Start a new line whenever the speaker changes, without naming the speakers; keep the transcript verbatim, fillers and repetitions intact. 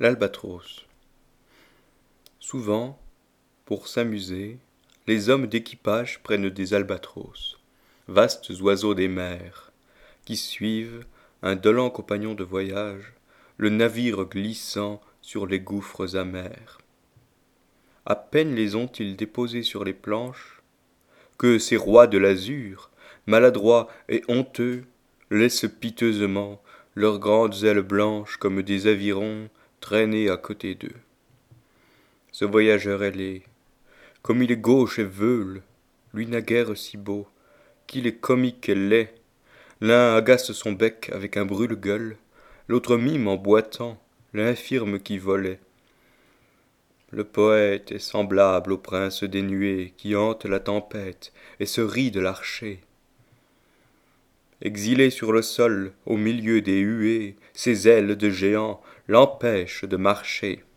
L'albatros. Souvent, pour s'amuser, les hommes d'équipage prennent des albatros, vastes oiseaux des mers, qui suivent, indolents compagnons de voyage, le navire glissant sur les gouffres amers. À peine les ont-ils déposés sur les planches, que ces rois de l'azur, maladroits et honteux, laissent piteusement leurs grandes ailes blanches comme des avirons traîner à côté d'eux. Ce voyageur ailé, comme il est gauche et veule, lui naguère si beau, qu'il est comique et laid. L'un agace son bec avec un brûle-gueule, l'autre mime en boitant l'infirme qui volait. Le poète est semblable au prince des nuées qui hante la tempête et se rit de l'archer. Exilé sur le sol, au milieu des huées, ses ailes de géant l'empêchent de marcher.